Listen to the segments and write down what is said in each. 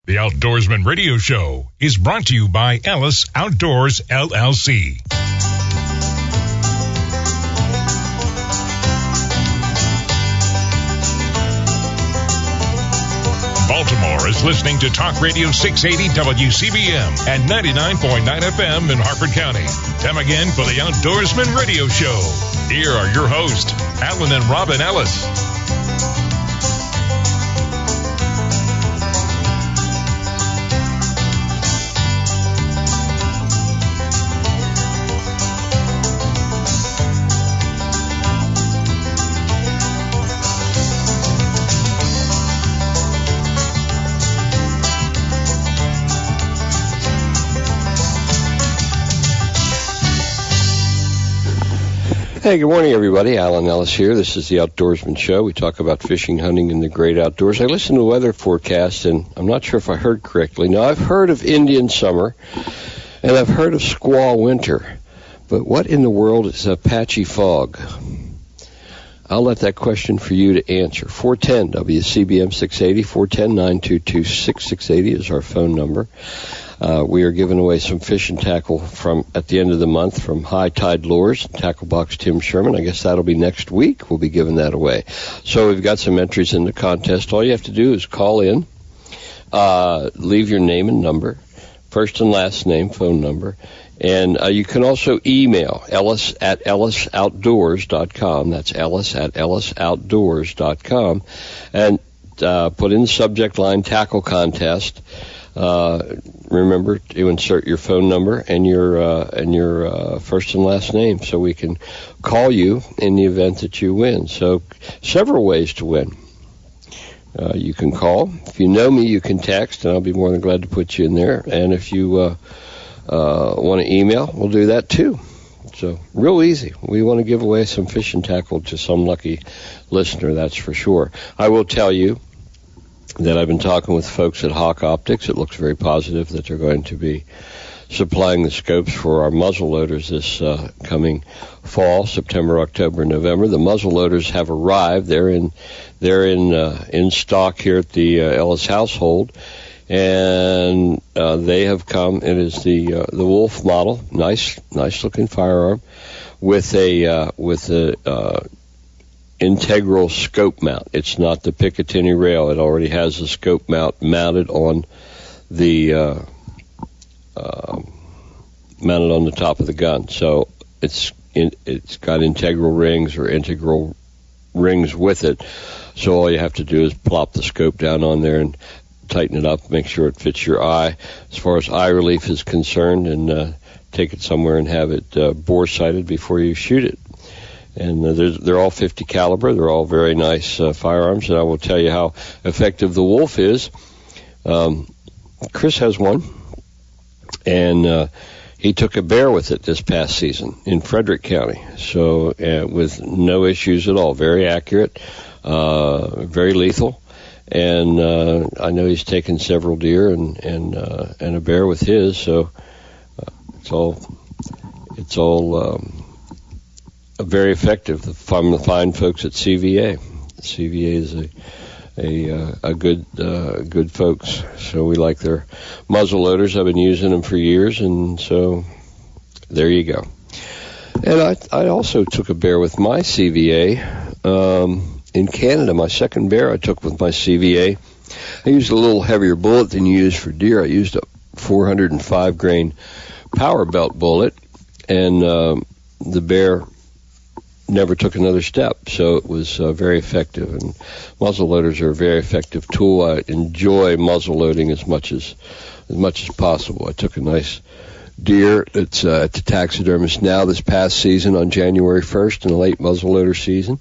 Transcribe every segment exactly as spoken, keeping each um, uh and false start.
The Outdoorsman Radio Show is brought to you by Ellis Outdoors, L L C. Baltimore is listening to Talk Radio six eighty W C B M and ninety-nine point nine F M in Harford County. Time again for the Outdoorsman Radio Show. Here are your hosts, Alan and Robin Ellis. Hey, good morning, everybody. Alan Ellis here. This is the Outdoorsman Show. We talk about fishing, hunting, and the great outdoors. I listened to the weather forecast, and I'm not sure if I heard correctly. Now, I've heard of Indian summer, and I've heard of squall winter, but what in the world is Apache fog? I'll let that question for you to answer. four one zero W C B M six eighty, four one zero, nine two two, six six eight zero is our phone number. Uh, we are giving away some fishing tackle from at the end of the month from High Tide Lures, Tackle Box Tim Sherman. I guess that'll be next week. We'll be giving that away. So we've got some entries in the contest. All you have to do is call in, uh, leave your name and number, first and last name, phone number, and uh, you can also email Ellis at ellis outdoors dot com. That's Ellis at ellis outdoors dot com, and uh, put in the subject line Tackle Contest. Uh, remember to insert your phone number and your uh, and your uh, first and last name so we can call you in the event that you win. So several ways to win. Uh, you can call. If you know me, you can text, and I'll be more than glad to put you in there. And if you uh, uh, want to email, we'll do that too. So real easy. We want to give away some fishing tackle to some lucky listener, that's for sure. I will tell you that I've been talking with folks at Hawk Optics. It looks very positive that they're going to be supplying the scopes for our muzzle loaders this uh, coming fall, September, October, November. The muzzle loaders have arrived. They're in they're in uh, in stock here at the uh, Ellis household, and uh, they have come. It is the uh, the Wolf model, nice nice looking firearm with a uh, with a uh, integral scope mount. It's not the Picatinny rail. It already has a scope mount mounted on the uh, uh, mounted on the top of the gun. So it's in, it's got integral rings or integral rings with it. So all you have to do is plop the scope down on there and tighten it up, make sure it fits your eye as far as eye relief is concerned, and uh, take it somewhere and have it uh, bore sighted before you shoot it. And uh, they're, they're all fifty caliber. They're all very nice uh, firearms, and I will tell you how effective the Wolf is. Um, Chris has one, and uh, he took a bear with it this past season in Frederick County, so uh, with no issues at all. Very accurate, uh, very lethal, and uh, I know he's taken several deer and and uh, and a bear with his. So uh, it's all it's all. Um, Very effective from the fine folks at C V A. C V A is a a, uh, a good uh, good folks, so we like their muzzle loaders. I've been using them for years, and so there you go. And I I also took a bear with my C V A um, in Canada. My second bear I took with my C V A. I used a little heavier bullet than you use for deer. I used a four hundred five grain power belt bullet, and um, the bear never took another step, so it was uh, very effective. And muzzle loaders are a very effective tool. I enjoy muzzle loading as much as as much as possible. I took a nice deer that's uh, at the taxidermist now this past season on January first in the late muzzleloader season.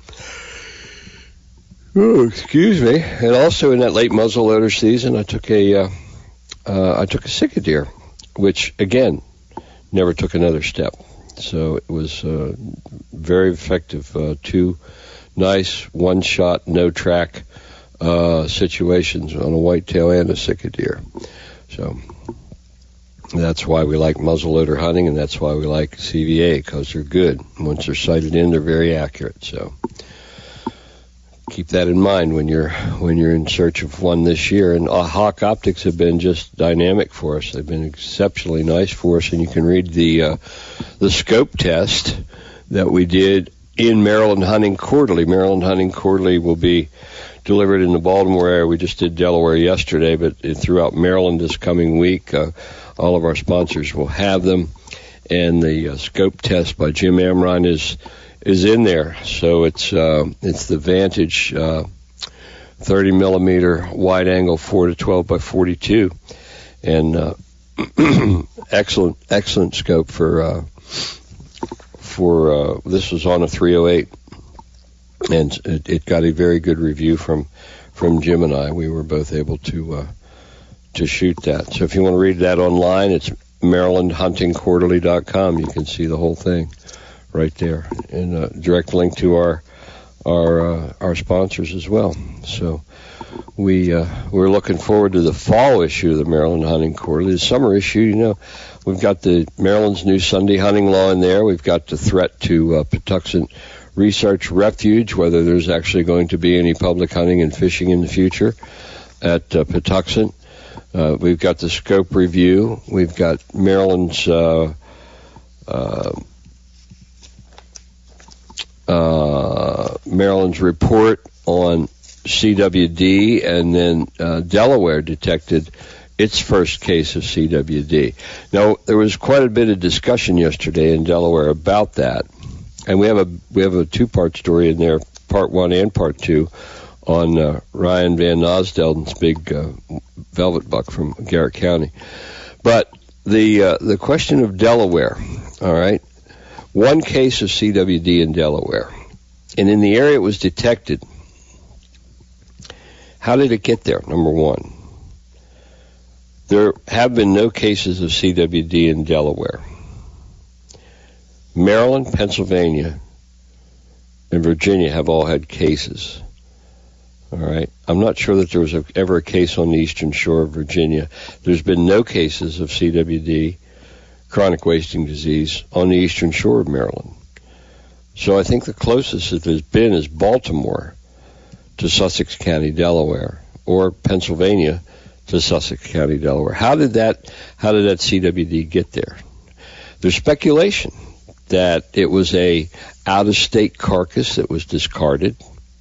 Oh, excuse me. And also in that late muzzleloader season, I took a uh, uh, I took a Sika deer, which again never took another step. So it was uh, very effective. Uh, two nice one-shot, no-track uh, situations on a whitetail and a Sika deer. So that's why we like muzzleloader hunting, and that's why we like C V A, because they're good. Once they're sighted in, they're very accurate. So keep that in mind when you're when you're in search of one this year. And uh, Hawk Optics have been just dynamic for us. They've been exceptionally nice for us. And you can read the uh, the scope test that we did in Maryland Hunting Quarterly. Maryland Hunting Quarterly will be delivered in the Baltimore area. We just did Delaware yesterday, but throughout Maryland this coming week, uh, all of our sponsors will have them. And the uh, scope test by Jim Amron is is in there. So it's uh, it's the Vantage uh, thirty millimeter wide angle four to twelve by forty-two, and uh, excellent excellent scope for uh, for uh, this was on a three oh eight, and it, it got a very good review from from Jim and I. We were both able to uh, to shoot that. So if you want to read that online, it's Maryland Hunting Quarterly dot com. You can see the whole thing right there, and a direct link to our our uh, our sponsors as well. So we uh, we're looking forward to the fall issue of the Maryland Hunting Quarterly. The summer issue, you know, we've got the Maryland's new Sunday hunting law in there. We've got the threat to uh, Patuxent Research Refuge, whether there's actually going to be any public hunting and fishing in the future at uh, Patuxent. Uh, we've got the scope review. We've got Maryland's uh, uh, uh, Maryland's report on C W D, and then uh, Delaware detected its first case of C W D. Now, there was quite a bit of discussion yesterday in Delaware about that, and we have a we have a two-part story in there, part one and part two, on uh, Ryan Van Nosdelden's big uh, velvet buck from Garrett County. But the uh, the question of Delaware, all right, one case of C W D in Delaware, and in the area it was detected. How did it get there? Number one, there have been no cases of C W D in Delaware. Maryland, Pennsylvania, and Virginia have all had cases. All right. I'm not sure that there was a, ever a case on the eastern shore of Virginia. There's been no cases of C W D, chronic wasting disease, on the eastern shore of Maryland. So I think the closest that there's been is Baltimore to Sussex County, Delaware, or Pennsylvania to Sussex County, Delaware. How did that, how did that C W D get there? There's speculation that it was a out-of-state carcass that was discarded,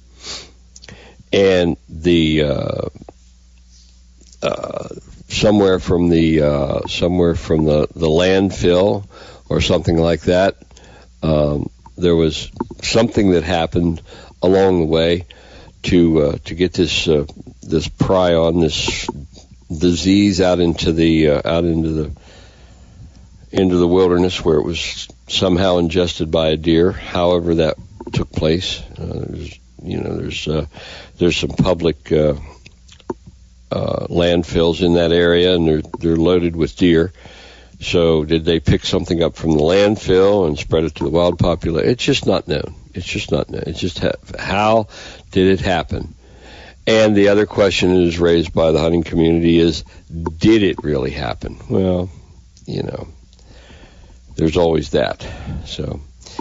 and the uh, uh, somewhere from the uh, somewhere from the, the landfill or something like that, um, there was something that happened along the way to uh, to get this uh, this prion, this disease out into the uh, out into the into the wilderness, where it was somehow ingested by a deer. However that took place, uh, there's, you know, there's uh, there's some public uh, uh, landfills in that area, and they're they're loaded with deer. So did they pick something up from the landfill and spread it to the wild population? It's just not known. It's just not known. It's just ha- how did it happen? And the other question that is raised by the hunting community is, did it really happen? Well, you know, there's always that. So,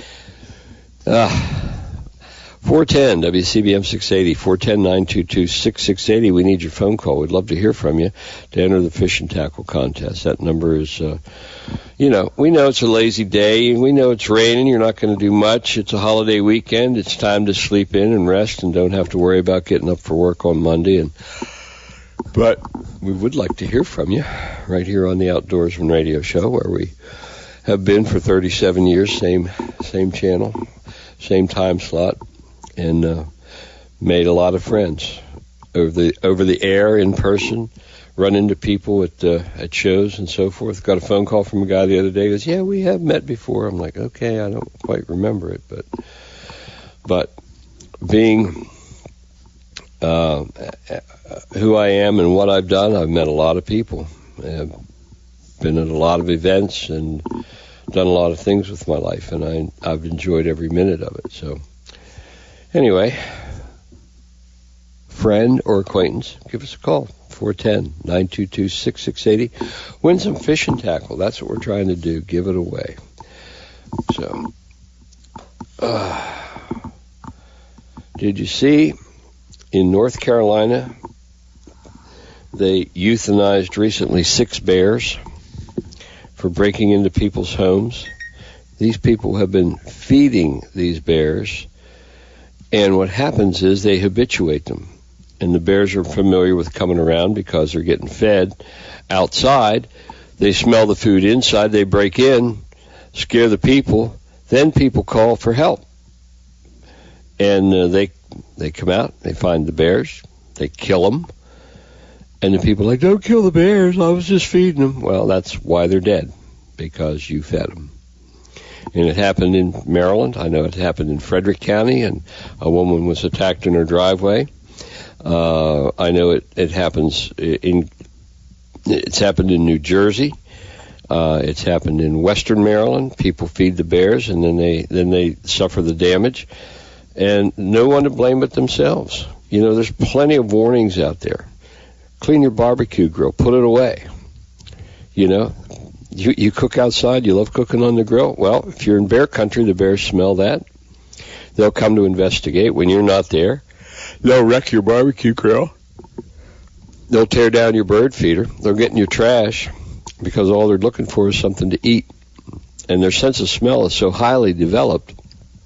uh, four ten W C B M six eighty, four one zero, nine two two, six six eight zero. We need your phone call. We'd love to hear from you to enter the fish and tackle contest. That number is, uh, you know, we know it's a lazy day. We know it's raining. You're not going to do much. It's a holiday weekend. It's time to sleep in and rest and don't have to worry about getting up for work on Monday. And But we would like to hear from you right here on the Outdoorsman Radio Show, where we have been for thirty-seven years, same same channel, same time slot, and uh, made a lot of friends over the over the air, in person, run into people at uh, at shows and so forth. Got a phone call from a guy the other day. He goes, "Yeah, we have met before." I'm like, "Okay, I don't quite remember it, but but being uh, who I am and what I've done, I've met a lot of people. I've been at a lot of events and done a lot of things with my life, and I, I've enjoyed every minute of it." So anyway, friend or acquaintance, give us a call, four one zero, nine two two, six six eight zero. Win some fish and tackle. That's what we're trying to do, give it away. So, uh, did you see in North Carolina, they euthanized recently six bears for breaking into people's homes. These people have been feeding these bears, and what happens is they habituate them. And the bears are familiar with coming around because they're getting fed outside. They smell the food inside. They break in, scare the people. Then people call for help. And uh, they they come out. They find the bears. They kill them. And the people are like, don't kill the bears. I was just feeding them. Well, that's why they're dead, because you fed them. And it happened in Maryland. I know it happened in Frederick County, and a woman was attacked in her driveway. Uh, I know it, it happens in, it's happened in New Jersey. Uh, it's happened in Western Maryland. People feed the bears, and then they then they suffer the damage, and no one to blame but themselves. You know, there's plenty of warnings out there. Clean your barbecue grill. Put it away. You know, you you cook outside. You love cooking on the grill. Well, if you're in bear country, the bears smell that. They'll come to investigate when you're not there. They'll wreck your barbecue grill. They'll tear down your bird feeder. They'll get in your trash because all they're looking for is something to eat. And their sense of smell is so highly developed.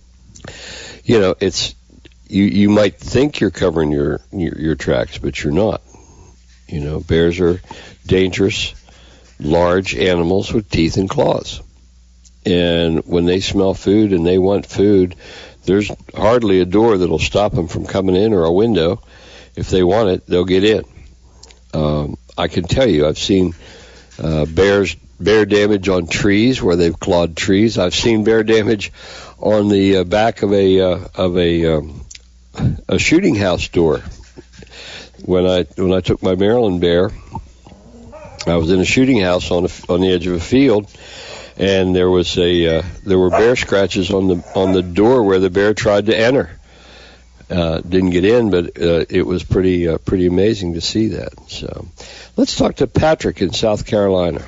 You know, it's you, you might think you're covering your, your, your tracks, but you're not. You know, bears are dangerous, large animals with teeth and claws. And when they smell food and they want food, there's hardly a door that'll stop them from coming in, or a window. If they want it, they'll get in. Um, I can tell you, I've seen uh, bears bear damage on trees where they've clawed trees. I've seen bear damage on the uh, back of a uh, of a um, a shooting house door. When I when I took my Maryland bear, I was in a shooting house on a, on the edge of a field. And there was a uh, there were bear scratches on the on the door where the bear tried to enter. Uh, didn't get in, but uh, it was pretty uh, pretty amazing to see that. So, let's talk to Patrick in South Carolina.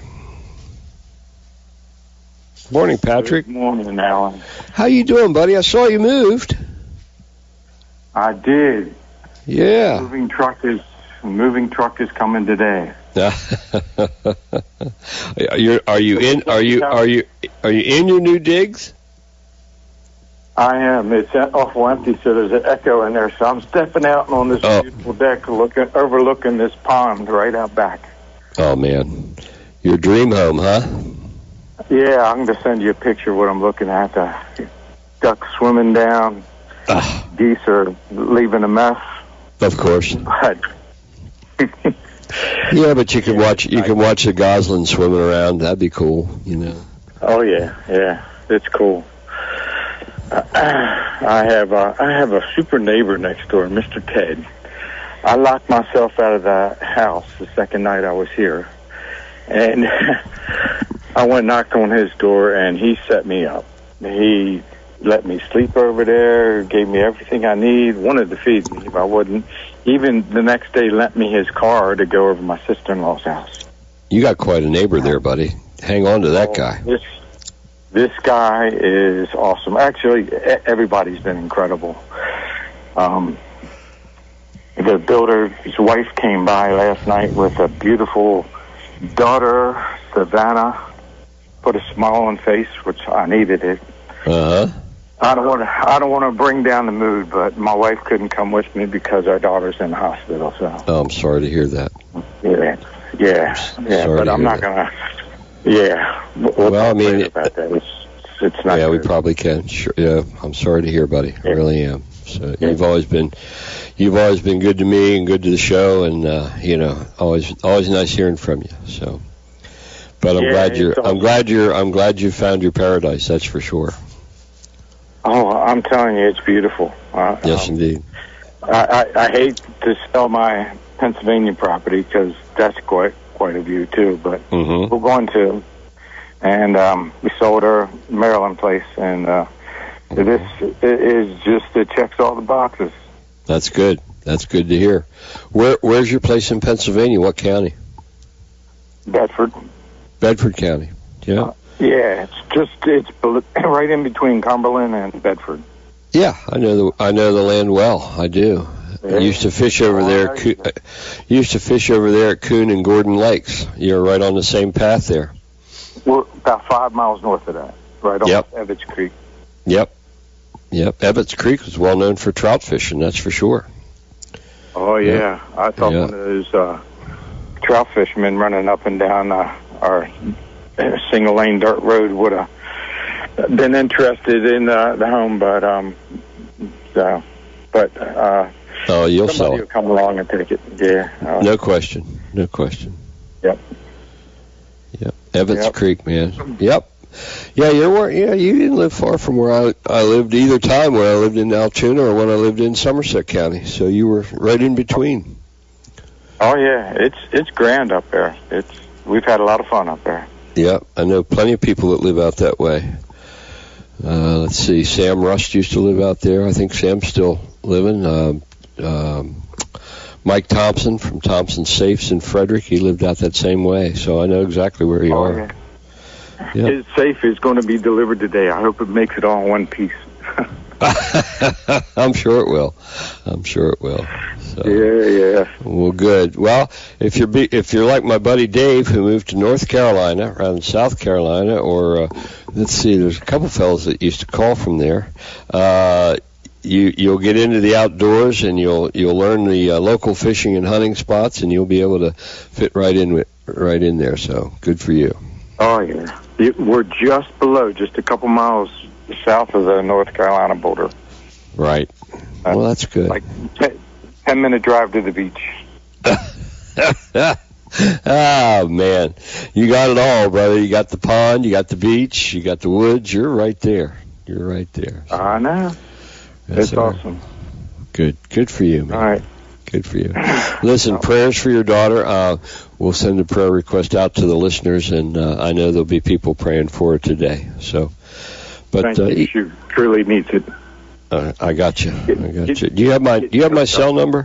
Morning, Patrick. Good morning, Alan. How you doing, buddy? I saw you moved. I did. Yeah. Moving truck is moving truck is coming today. You're, are you in? Are you are you are you in your new digs? I am. It's awful empty, so there's an echo in there. So I'm stepping out on this oh. beautiful deck, looking overlooking this pond right out back. Oh man, your dream home, huh? Yeah, I'm gonna send you a picture of what I'm looking at. The ducks swimming down, uh. geese are leaving a mess. Of course. But yeah, but you can watch you can watch the goslings swimming around. That'd be cool, you know. Oh yeah, yeah, it's cool. Uh, I have uh, I have a super neighbor next door, Mister Ted. I locked myself out of the house the second night I was here, and I went and knocked on his door, and he set me up. He let me sleep over there, gave me everything I need, wanted to feed me if I wouldn't. Even the next day lent me his car to go over to my sister-in-law's house. You got quite a neighbor there, buddy. Hang on to that oh, guy. This, this guy is awesome. Actually, everybody's been incredible. Um, the builder, his wife came by last night with a beautiful daughter, Savannah. Put a smile on face, which I needed it. Uh-huh. I don't want to. I don't want to bring down the mood, but my wife couldn't come with me because our daughter's in the hospital. So. Oh, I'm sorry to hear that. Yeah, yeah, yeah. Sorry but I'm not that. gonna. Yeah. We'll, well, I mean, about that. It's, it's not. Yeah, good. we probably can. Sure. Yeah, I'm sorry to hear, buddy. I really am. So yeah. you've always been, you've always been good to me and good to the show, and uh, you know, always, always nice hearing from you. So, but I'm yeah, glad you're. awesome. I'm glad you're. I'm glad you found your paradise. That's for sure. Oh, I'm telling you, it's beautiful. Uh, yes, um, indeed. I, I, I hate to sell my Pennsylvania property because that's quite quite a view too. But mm-hmm. we're going to, and um, we sold our Maryland place, and uh, mm-hmm. this is just it checks all the boxes. That's good. That's good to hear. Where Where's your place in Pennsylvania? What county? Bedford. Bedford County. Yeah. Uh, Yeah, it's just it's right in between Cumberland and Bedford. Yeah, I know the I know the land well. I do. I used to fish over there. I used to fish over there at Coon and Gordon Lakes. You're right on the same path there. We're about five miles north of that, right off yep. Ebbets Creek. Yep. Yep. Ebbets Creek was well known for trout fishing, that's for sure. Oh, yeah. Yep. I thought yep. one of those uh, trout fishermen running up and down uh, our single-lane dirt road would have been interested in uh, the home, but, um, so, but, uh, oh, you'll somebody sell will come along and take it. Yeah. Uh, no question. No question. Yep. Yep. Ebbets yep. Creek, man. Yep. Yeah, you're yeah, you didn't live far from where I I lived either time, when I lived in Altoona or when I lived in Somerset County. So you were right in between. Oh yeah, it's it's grand up there. It's we've had a lot of fun up there. Yeah, I know plenty of people that live out that way. Uh, let's see, Sam Rust used to live out there. I think Sam's still living. Um, um, Mike Thompson from Thompson Safes in Frederick, he lived out that same way. So I know exactly where you oh, are. Yeah. Yep. His safe is going to be delivered today. I hope it makes it all in one piece. I'm sure it will. I'm sure it will. So, yeah, yeah. Well, good. Well, if you're be, if you're like my buddy Dave, who moved to North Carolina rather than South Carolina, or uh, let's see, there's a couple fellows that used to call from there. Uh, you you'll get into the outdoors and you'll you'll learn the uh, local fishing and hunting spots, and you'll be able to fit right in with, right in there. So good for you. Oh yeah. We're just below, just a couple miles south of the North Carolina border. Right. Uh, well, that's good. Like ten, ten minute drive to the beach. Oh, man. You got it all, brother. You got the pond, you got the beach, you got the woods. You're right there. You're right there. So, I know. That's awesome. Good. Good for you, man. All right. Good for you. Listen, prayers for your daughter. Uh, we'll send a prayer request out to the listeners, and uh, I know there'll be people praying for her today. So, but Thank uh, you. She truly needs it. Uh, I got you. I got you. Do you have my Do you have my cell number?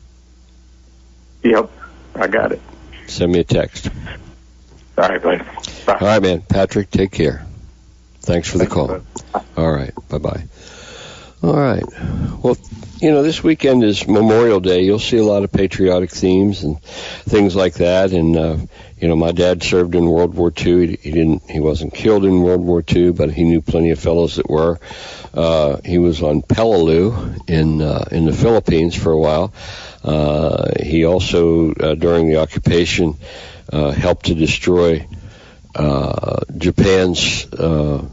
Yep, I got it. Send me a text. All right, buddy. Bye. All right, man. Patrick, take care. Thanks for the call. All right. Bye-bye. All right. Well, you know, this weekend is Memorial Day. You'll see a lot of patriotic themes and things like that. And, uh, you know, my dad served in World War Two. He, he didn't, he wasn't killed in World War Two, but he knew plenty of fellows that were. Uh, he was on Peleliu in, uh, in the Philippines for a while. Uh, he also, uh, during the occupation, uh, helped to destroy, uh, Japan's, uh,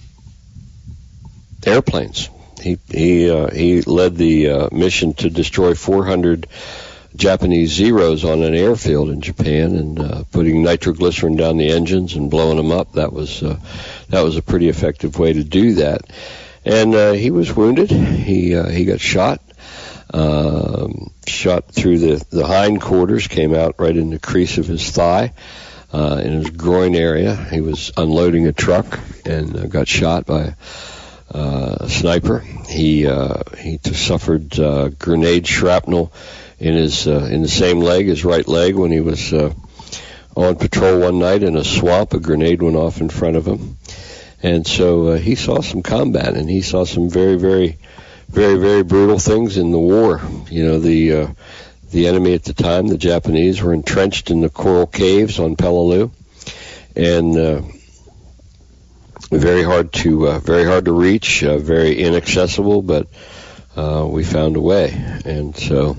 airplanes. He he uh, he led the uh, mission to destroy four hundred Japanese Zeros on an airfield in Japan, and uh, putting nitroglycerin down the engines and blowing them up. That was uh, that was a pretty effective way to do that. And uh, he was wounded. He uh, he got shot, um, shot through the the hindquarters, came out right in the crease of his thigh, uh, in his groin area. He was unloading a truck and uh, got shot by Uh, a sniper. He uh, he t- suffered uh, grenade shrapnel in his uh, in the same leg, his right leg, when he was uh, on patrol one night in a swamp. A grenade went off in front of him, and so uh, he saw some combat, and he saw some very, very, very, very brutal things in the war. You know, the uh, the enemy at the time, the Japanese, were entrenched in the coral caves on Peleliu, and uh, very hard to uh, very hard to reach, uh, very inaccessible, but uh, we found a way. And so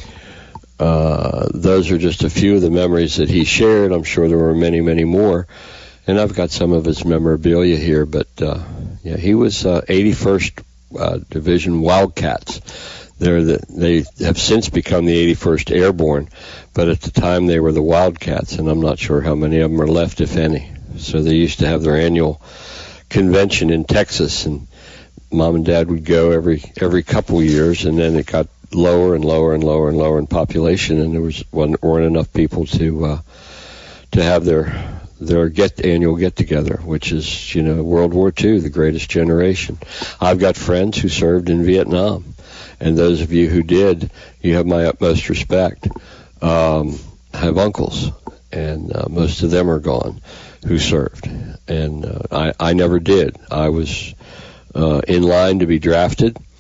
uh, those are just a few of the memories that he shared. I'm sure there were many, many more. And I've got some of his memorabilia here, but uh, yeah, he was uh, eighty-first uh, Division Wildcats. They're the, they have since become the eighty-first Airborne, but at the time they were the Wildcats, and I'm not sure how many of them are left, if any. So they used to have their annual convention in Texas, and Mom and Dad would go every every couple years, and then it got lower and lower and lower and lower in population, and there was weren't enough people to uh, to have their their get annual get together, which is, you know, World War Two, the greatest generation. I've got friends who served in Vietnam, and those of you who did, you have my utmost respect. Um, I have uncles, and uh, most of them are gone, who served, and uh, I, I never did. I was uh, in line to be drafted.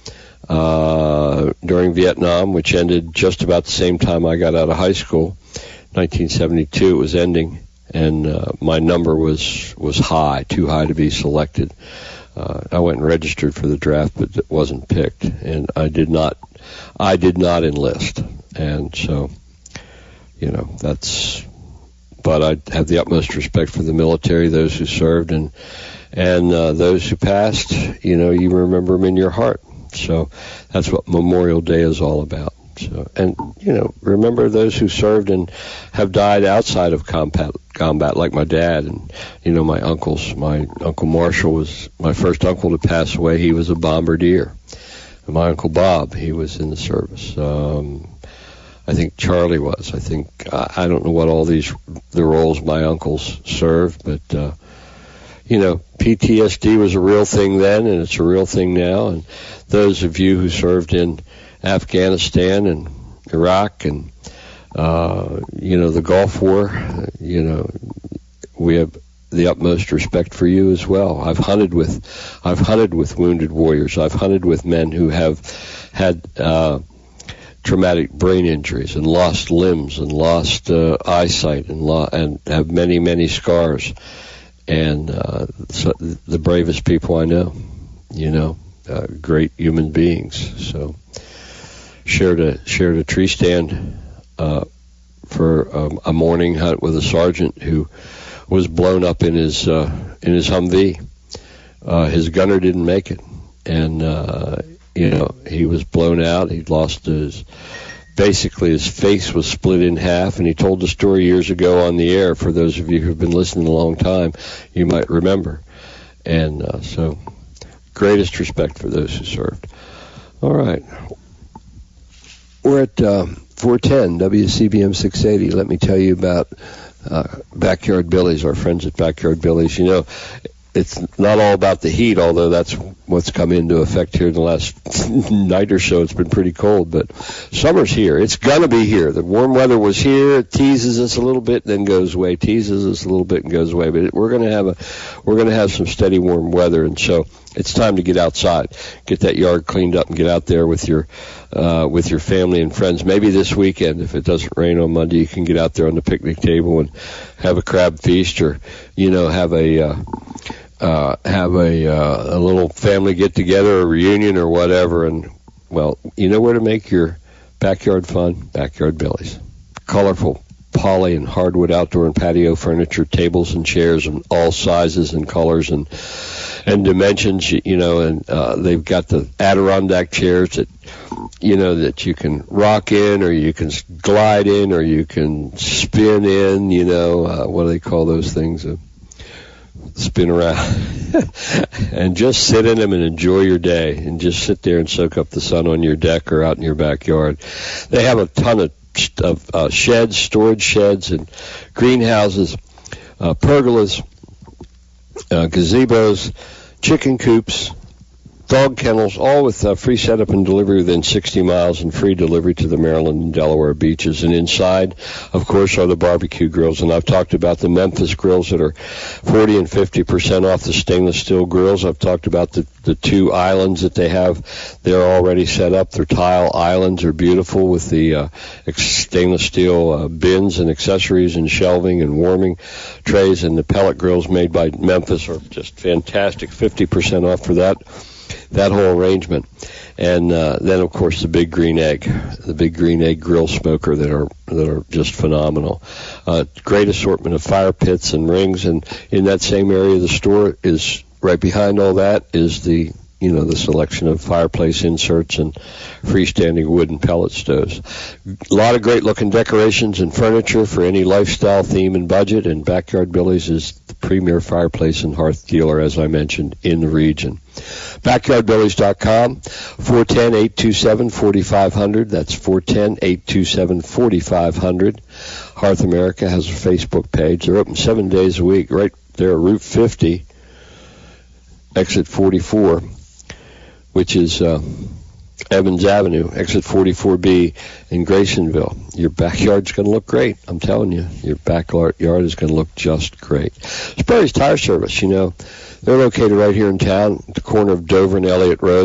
uh, during Vietnam, which ended just about the same time I got out of high school. nineteen seventy-two, it was ending, and uh, my number was was high, too high to be selected. Uh, I went and registered for the draft, but it wasn't picked, and I did not, I did not enlist, and so, you know, that's. But I have the utmost respect for the military, those who served, and and uh, those who passed. You know, you remember them in your heart. So that's what Memorial Day is all about. So, and, you know, remember those who served and have died outside of combat, combat, like my dad and, you know, my uncles. My Uncle Marshall was my first uncle to pass away. He was a bombardier. And my Uncle Bob, he was in the service. Um, I think Charlie was. I think, I, I don't know what all these, the roles my uncles served, but, uh, you know, P T S D was a real thing then, and it's a real thing now. And those of you who served in Afghanistan and Iraq and, uh, you know, the Gulf War, you know, we have the utmost respect for you as well. I've hunted with, I've hunted with wounded warriors. I've hunted with men who have had, uh, traumatic brain injuries and lost limbs and lost, uh, eyesight and lo- and have many, many scars. And, uh, so the bravest people I know, you know, uh, great human beings. So, shared a shared a tree stand uh, for um, a morning hunt with a sergeant who was blown up in his uh, in his Humvee. Uh, his gunner didn't make it, and uh, you know he was blown out. He lost his basically his face was split in half, and he told the story years ago on the air. For those of you who've been listening a long time, you might remember. And uh, so, greatest respect for those who served. All right. We're at uh, four ten W C B M six eighty. Let me tell you about uh, Backyard Billy's, our friends at Backyard Billy's. You know, it's not all about the heat, although that's what's come into effect here in the last night or so. It's been pretty cold, but summer's here. It's going to be here. The warm weather was here. It teases us a little bit, then goes away. Teases us a little bit and goes away. But it, we're going to have a, we're going to have some steady warm weather, and so it's time to get outside, get that yard cleaned up, and get out there with your uh, with your family and friends. Maybe this weekend, if it doesn't rain on Monday, you can get out there on the picnic table and have a crab feast, or you know, have a uh, uh, have a uh, a little family get together, a reunion, or whatever. And well, you know where to make your backyard fun? Backyard Billy's. Colorful poly and hardwood outdoor and patio furniture, tables and chairs in all sizes and colors and and dimensions, you know, and uh, they've got the Adirondack chairs that, you know, that you can rock in, or you can glide in, or you can spin in, you know, uh, what do they call those things? Uh, spin around. And just sit in them and enjoy your day, and just sit there and soak up the sun on your deck or out in your backyard. They have a ton of of uh, sheds, storage sheds, and greenhouses, uh, pergolas, uh, gazebos, chicken coops, dog kennels, all with uh, free setup and delivery within sixty miles and free delivery to the Maryland and Delaware beaches. And inside, of course, are the barbecue grills. And I've talked about the Memphis grills that are forty and fifty percent off the stainless steel grills. I've talked about the, the two islands that they have. They're already set up. Their tile islands are beautiful with the uh, stainless steel uh, bins and accessories and shelving and warming trays. And the pellet grills made by Memphis are just fantastic. fifty percent off for that. That whole arrangement. And uh, then, of course, the Big Green Egg, the Big Green Egg grill smoker that are that are just phenomenal. Uh, great assortment of fire pits and rings, and in that same area of the store is right behind all that is the you know the selection of fireplace inserts and freestanding wood and pellet stoves. A lot of great looking decorations and furniture for any lifestyle theme and budget. And Backyard Billy's is the premier fireplace and hearth dealer, as I mentioned, in the region. backyard billies dot com, four one zero, eight two seven, four five zero zero. That's four one zero, eight two seven, four five zero zero. Hearth America has a Facebook page. They're open seven days a week, right there at Route fifty, exit forty-four, which is uh, Evans Avenue, exit forty-four B in Graysonville. Your backyard's going to look great. I'm telling you, your backyard is going to look just great. Sperry's Tire Service, you know, they're located right here in town, at the corner of Dover and Elliott Roads.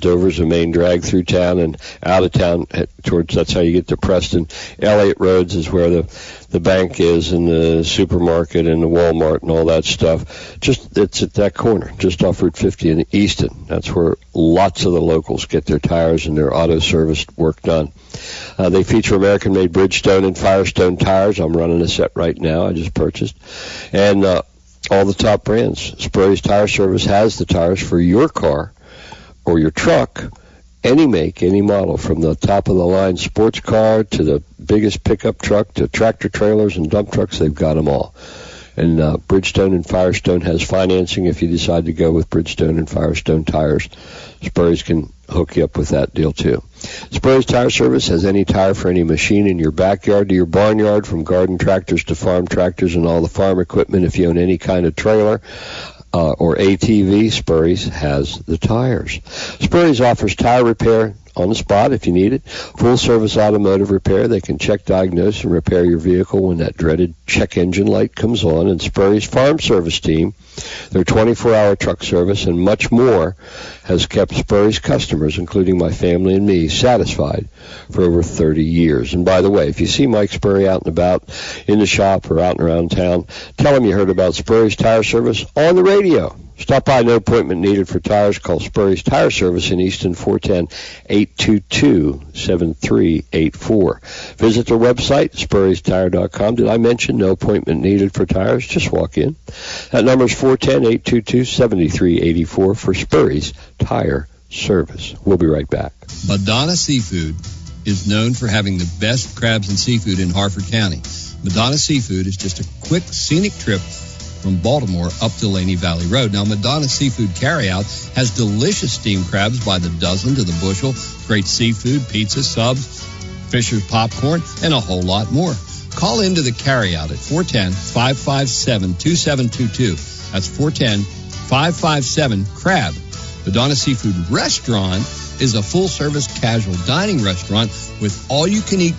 Dover's a main drag through town, and out of town towards, that's how you get to Preston. Elliott Roads is where the the bank is, and the supermarket and the Walmart and all that stuff. Just, it's at that corner, just off Route fifty in Easton. That's where lots of the locals get their tires and their auto service work done. Uh, they feature American-made Bridgestone and Firestone tires. I'm running a set right now. I just purchased. And uh, all the top brands. Spurrier's Tire Service has the tires for your car or your truck, any make, any model, from the top-of-the-line sports car to the biggest pickup truck to tractor trailers and dump trucks. They've got them all. And uh, Bridgestone and Firestone has financing if you decide to go with Bridgestone and Firestone tires. Spurrier's can hook you up with that deal, too. Spurrier's Tire Service has any tire for any machine in your backyard to your barnyard, from garden tractors to farm tractors and all the farm equipment. If you own any kind of trailer uh, or A T V, Spurrier's has the tires. Spurrier's offers tire repair on the spot if you need it. Full-service automotive repair. They can check, diagnose, and repair your vehicle when that dreaded check engine light comes on. And Spurrier's Farm Service team, their twenty-four hour truck service, and much more has kept Spurrier's customers, including my family and me, satisfied for over thirty years. And by the way, if you see Mike Spurrier out and about in the shop or out and around town, tell him you heard about Spurrier's Tire Service on the radio. Stop by, no appointment needed for tires. Call Spurrier's Tire Service in Easton, four one zero, eight two two, seven three eight four. Visit their website, spurriers tire dot com. Did I mention no appointment needed for tires? Just walk in. That number is four one zero, eight two two, seven three eight four for Spurrier's Tire Service. We'll be right back. Madonna Seafood is known for having the best crabs and seafood in Harford County. Madonna Seafood is just a quick, scenic trip from Baltimore up Delaney Valley Road. Now, Madonna Seafood Carryout has delicious steamed crabs by the dozen to the bushel, great seafood, pizza, subs, Fisher's popcorn, and a whole lot more. Call into the carryout at four one zero, five five seven, two seven two two. That's four one zero, five five seven, CRAB. Madonna Seafood Restaurant is a full-service casual dining restaurant with all-you-can-eat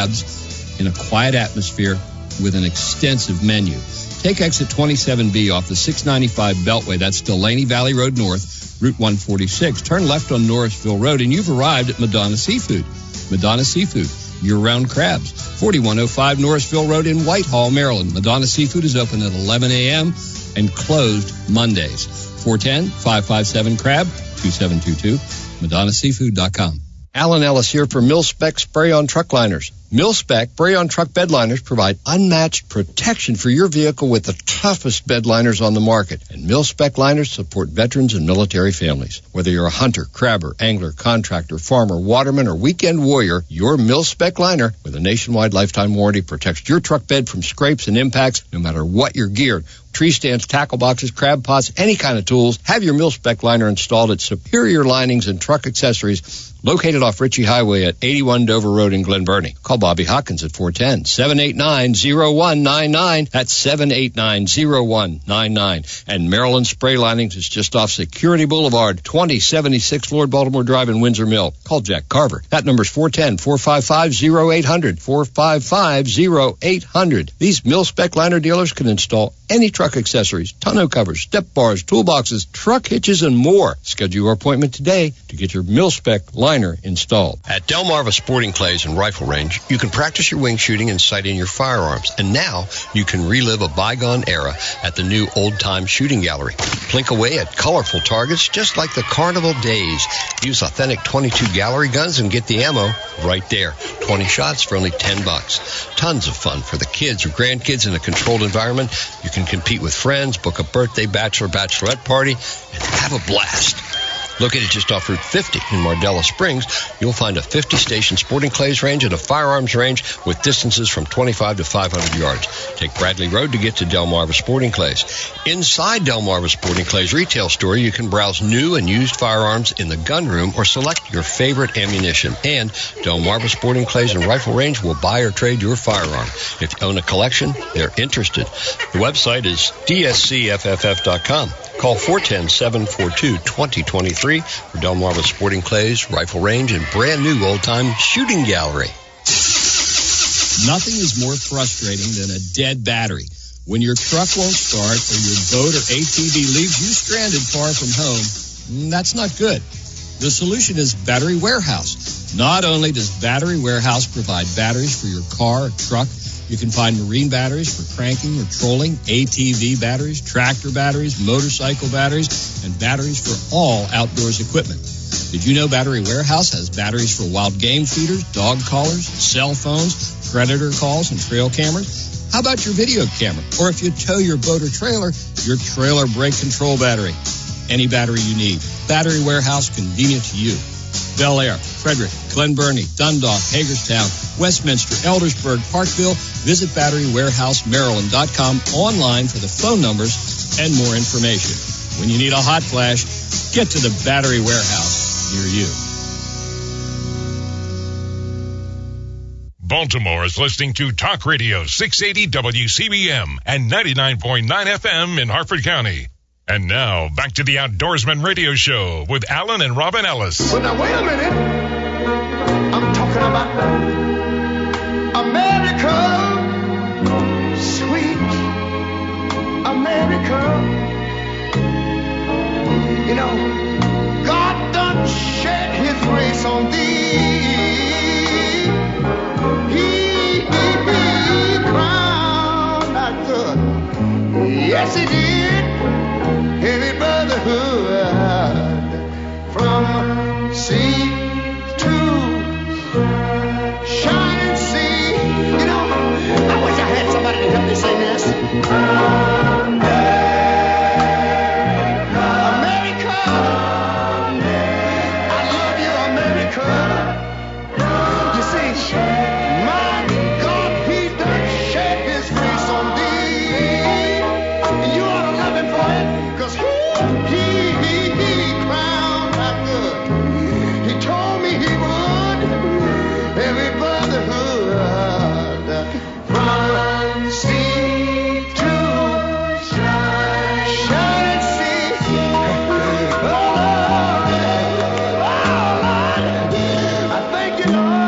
crabs in a quiet atmosphere with an extensive menu. Take exit twenty-seven B off the six ninety-five Beltway. That's Delaney Valley Road North, Route one forty-six. Turn left on Norrisville Road, and you've arrived at Madonna Seafood. Madonna Seafood, year-round crabs. forty-one oh five Norrisville Road in Whitehall, Maryland. Madonna Seafood is open at eleven a.m. and closed Mondays. four one zero, five five seven, CRAB, two seven two two, madonna seafood dot com. Alan Ellis here for Mil-Spec Spray-On Truck Liners. Mil-Spec Spray-On Truck Bed Liners provide unmatched protection for your vehicle with the toughest bed liners on the market. And Mil-Spec liners support veterans and military families. Whether you're a hunter, crabber, angler, contractor, farmer, waterman, or weekend warrior, your Mil-Spec liner with a nationwide lifetime warranty protects your truck bed from scrapes and impacts no matter what you're geared. Tree stands, tackle boxes, crab pots, any kind of tools. Have your Mil-Spec liner installed at Superior Linings and Truck Accessories, located off Ritchie Highway at eighty-one Dover Road in Glen Burnie. Call Bobby Hawkins at four one zero, seven eight nine, zero one nine nine. That's seven eight nine, zero one nine nine. And Maryland Spray Linings is just off Security Boulevard, twenty seventy-six Lord Baltimore Drive in Windsor Mill. Call Jack Carver. That number's four one zero, four five five, zero eight zero zero, four five five, zero eight zero zero. These Mil-Spec liner dealers can install any truck accessories, tonneau covers, step bars, toolboxes, truck hitches, and more. Schedule your appointment today to get your Mil-Spec liner installed. At Delmarva Sporting Clays and Rifle Range, you can practice your wing shooting and sighting your firearms. And now you can relive a bygone era at the new Old Time Shooting Gallery. Plink away at colorful targets just like the carnival days. Use authentic twenty-two gallery guns and get the ammo right there. twenty shots for only ten bucks. Tons of fun for the kids or grandkids in a controlled environment. You can compete with friends, book a birthday, bachelor, bachelorette party, and have a blast. Located just off Route fifty in Mardella Springs, you'll find a fifty-station sporting clays range and a firearms range with distances from twenty-five to five hundred yards. Take Bradley Road to get to Delmarva Sporting Clays. Inside Delmarva Sporting Clays retail store, you can browse new and used firearms in the gun room or select your favorite ammunition. And Delmarva Sporting Clays and Rifle Range will buy or trade your firearm. If you own a collection, they're interested. The website is D S C F F F dot com. Call four one zero, seven four two, two zero two three for Delmarva Sporting Clays, Rifle Range, and brand new old-time shooting gallery. Nothing is more frustrating than a dead battery. When your truck won't start or your boat or A T V leaves you stranded far from home, that's not good. The solution is Battery Warehouse. Not only does Battery Warehouse provide batteries for your car or truck, you can find marine batteries for cranking or trolling, A T V batteries, tractor batteries, motorcycle batteries, and batteries for all outdoors equipment. Did you know Battery Warehouse has batteries for wild game feeders, dog collars, cell phones, predator calls, and trail cameras? How about your video camera? Or if you tow your boat or trailer, your trailer brake control battery. Any battery you need. Battery Warehouse, convenient to you. Bel Air, Frederick, Glen Burnie, Dundalk, Hagerstown, Westminster, Eldersburg, Parkville. Visit battery warehouse maryland dot com online for the phone numbers and more information. When you need a hot flash, get to the Battery Warehouse near you. Baltimore is listening to Talk Radio six eighty W C B M and ninety-nine point nine F M in Harford County. And now, back to the Outdoorsman Radio Show with Alan and Robin Ellis. Well, now, wait a minute. I'm talking about America, sweet America. You know, God done shed his grace on thee. He, he, he crowned our good. Yes, he did. Any brotherhood from sea to shining sea. You know, I wish I had somebody to help me sing this. America, I love you, America. You see, my God, he done shed his grace on thee. And you ought to love him for it. Cause he, he, he, he crowned our good. He told me he would. Every brotherhood from sea to shining sea. Oh, Lord, oh, Lord, I thank you, Lord.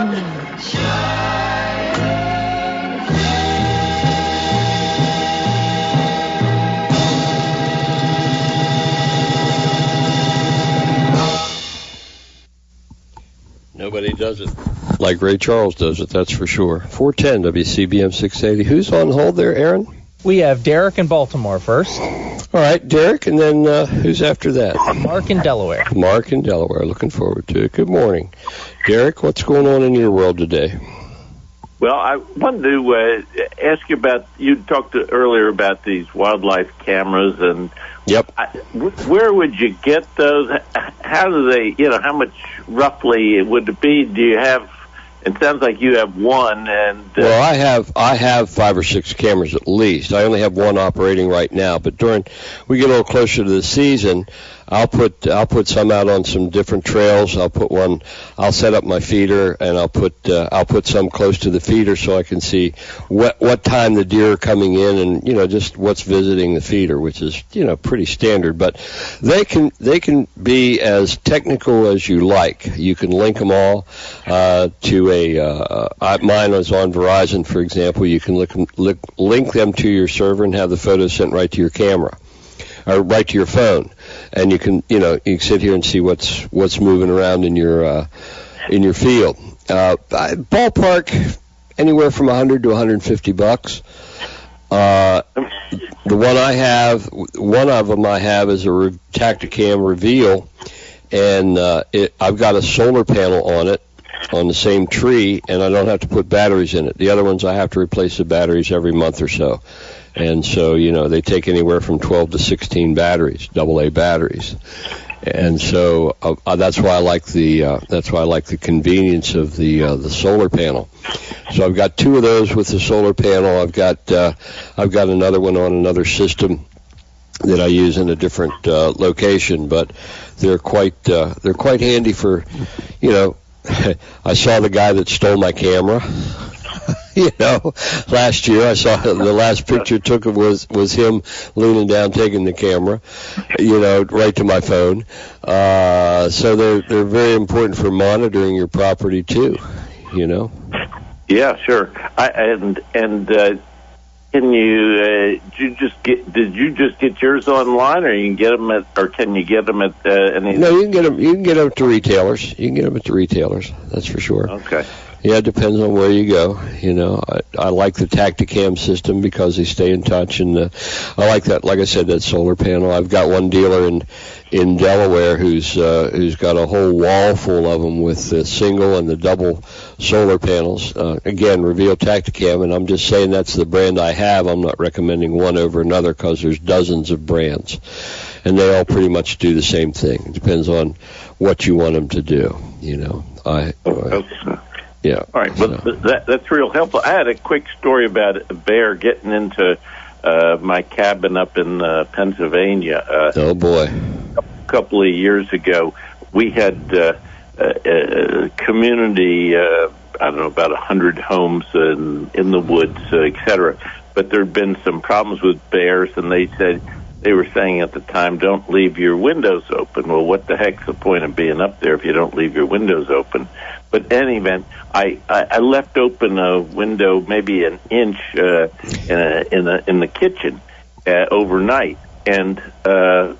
Nobody does it like Ray Charles does it, that's for sure. four ten W C B M six eighty. Who's on hold there, Aaron? We have Derek in Baltimore first. All right, Derek, and then uh, who's after that? Mark in Delaware. Mark in Delaware. Looking forward to it. Good morning. Derek, what's going on in your world today? Well, I wanted to uh, ask you about, you talked to, earlier about these wildlife cameras, and yep. I, where would you get those? How do they, you know, how much roughly would it be? Do you have, it sounds like you have one, and... Uh, well, I have I have five or six cameras at least. I only have one operating right now, but during, we get a little closer to the season, I'll put I'll put some out on some different trails. I'll put one. I'll set up my feeder, and I'll put uh, I'll put some close to the feeder so I can see what what time the deer are coming in, and you know just what's visiting the feeder, which is you know pretty standard. But they can they can be as technical as you like. You can link them all uh, to a. Uh, I, mine was on Verizon, for example. You can link, link link them to your server and have the photos sent right to your camera. Or right to your phone, and you can, you know, you can sit here and see what's what's moving around in your uh, in your field. Uh, ballpark, anywhere from one hundred to one hundred fifty bucks. Uh, the one I have, one of them I have is a Re- Tacticam Reveal, and uh, it, I've got a solar panel on it on the same tree, and I don't have to put batteries in it. The other ones I have to replace the batteries every month or so. And so, you know, they take anywhere from twelve to sixteen batteries, double A batteries. And so uh, that's why I like the uh, that's why I like the convenience of the uh, the solar panel. So I've got two of those with the solar panel. I've got uh, I've got another one on another system that I use in a different uh, location, but they're quite uh, they're quite handy for, you know. I saw the guy that stole my camera. You know, last year I saw the last picture took of was was him leaning down taking the camera, you know, right to my phone. Uh, so they're they're very important for monitoring your property too, you know. Yeah, sure. I, and and uh, can you, uh, did you just get, did you just get yours online, or you can get them at, or can you get them at uh, any? No, you can get them. You can get them at the retailers. You can get them at the retailers. That's for sure. Okay. Yeah, it depends on where you go. You know, I, I like the Tacticam system because they stay in touch, and uh, I like that. Like I said, that solar panel. I've got one dealer in in Delaware who's uh, who's got a whole wall full of them with the single and the double solar panels. Uh, again, Reveal Tacticam, and I'm just saying that's the brand I have. I'm not recommending one over another because there's dozens of brands, and they all pretty much do the same thing. It depends on what you want them to do. You know, I. I Yeah. All right. Well, so. that, that's real helpful. I had a quick story about a bear getting into uh, my cabin up in uh, Pennsylvania. Uh, oh, boy. A couple of years ago, we had uh, a, a community, uh, I don't know, about one hundred homes in, in the woods, uh, et cetera. But there had been some problems with bears, and they said, they were saying at the time, don't leave your windows open. Well, what the heck's the point of being up there if you don't leave your windows open? But in any event, I, I, I left open a window maybe an inch uh, in, a, in, a, in the kitchen uh, overnight. And uh,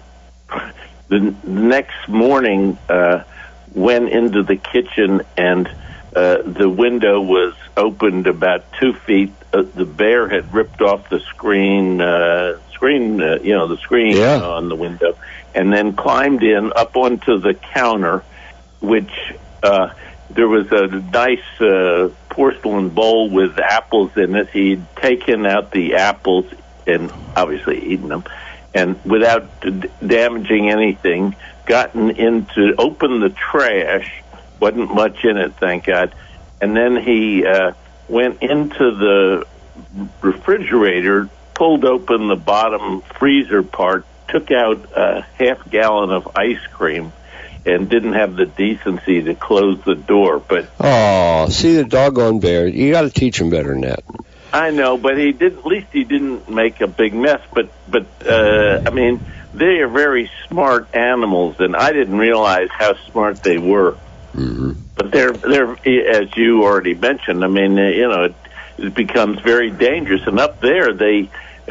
the, the next morning, uh, went into the kitchen, and uh, the window was opened about two feet. Uh, the bear had ripped off the screen, uh, screen, uh, you know, the screen yeah. on the window, and then climbed in up onto the counter, which uh, there was a nice uh, porcelain bowl with apples in it. He'd taken out the apples and obviously eaten them, and without d- damaging anything, gotten into, opened the trash. Wasn't much in it, thank God. And then he uh, went into the refrigerator, pulled open the bottom freezer part, took out a half gallon of ice cream, and didn't have the decency to close the door. But oh, see the doggone bear! You got to teach him better than that. I know, but he did. At least he didn't make a big mess. But but uh, I mean, they are very smart animals, and I didn't realize how smart they were. Mm-hmm. But they're they're as you already mentioned. I mean, uh, you know, it, it becomes very dangerous. And up there, they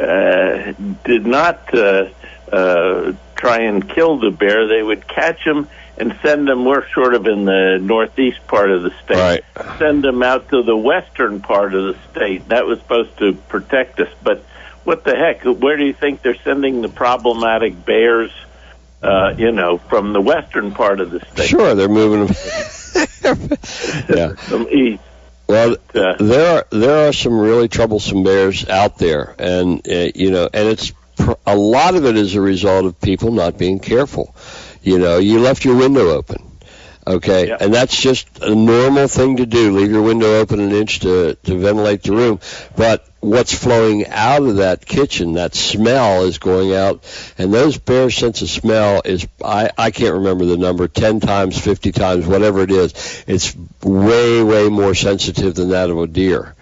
uh, did not uh, uh, try and kill the bear. They would catch him and send them. We're sort of in the northeast part of the state. Right. Send them out to the western part of the state. That was supposed to protect us. But what the heck? Where do you think they're sending the problematic bears? Uh, you know, from the western part of the state. Sure, they're moving them. Yeah. From east. Well, uh, there are there are some really troublesome bears out there, and uh, you know, and it's pr- a lot of it is a result of people not being careful. You know, you left your window open, okay, yeah. and that's just a normal thing to do. Leave your window open an inch to to ventilate the room, but what's flowing out of that kitchen, that smell is going out, and those bears' sense of smell is, I, I can't remember the number, ten times, fifty times, whatever it is. It's way, way more sensitive than that of a deer.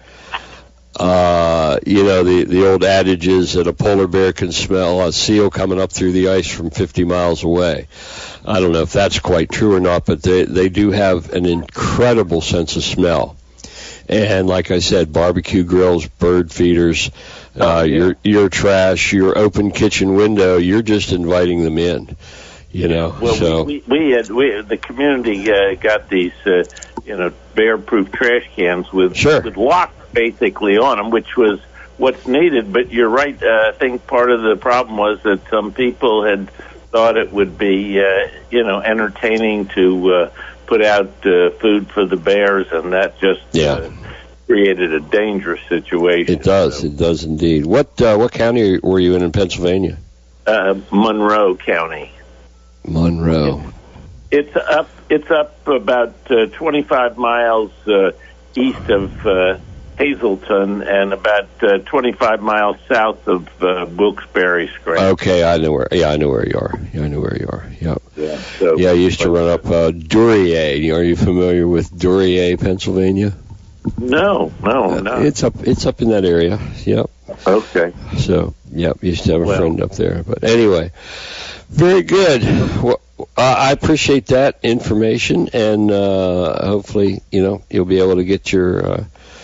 Uh, you know, the, the old adage is that a polar bear can smell a seal coming up through the ice from fifty miles away. I don't know if that's quite true or not, but they, they do have an incredible sense of smell. And like I said, barbecue grills, bird feeders, uh, oh, yeah. your your trash, your open kitchen window, you're just inviting them in, you know. Well, so. we, we, we had we, the community uh, got these, uh, you know, bear-proof trash cans with, sure. with locks basically on them, which was what's needed. But you're right. Uh, I think part of the problem was that some people had thought it would be, uh, you know, entertaining to uh, put out uh, food for the bears, and that just yeah. uh, created a dangerous situation. It does. So, it does indeed. What uh, what county were you in in Pennsylvania? Uh, Monroe County. Monroe. It's up. It's up about uh, twenty-five miles uh, east of uh, Hazleton, and about uh, twenty-five miles south of uh, Wilkes-Barre, Scranton. Okay, I know where. Yeah, I know where you are. Yeah, I know where you are. Yep. Yeah. So, yeah, I used to run up uh, Duryea. Are you familiar with Duryea, Pennsylvania? No, no, no. Uh, it's up. It's up in that area. Yep. Okay. So, yep, used to have a well, friend up there. But anyway, very good. Well, I appreciate that information, and uh, hopefully, you know, you'll be able to get your uh,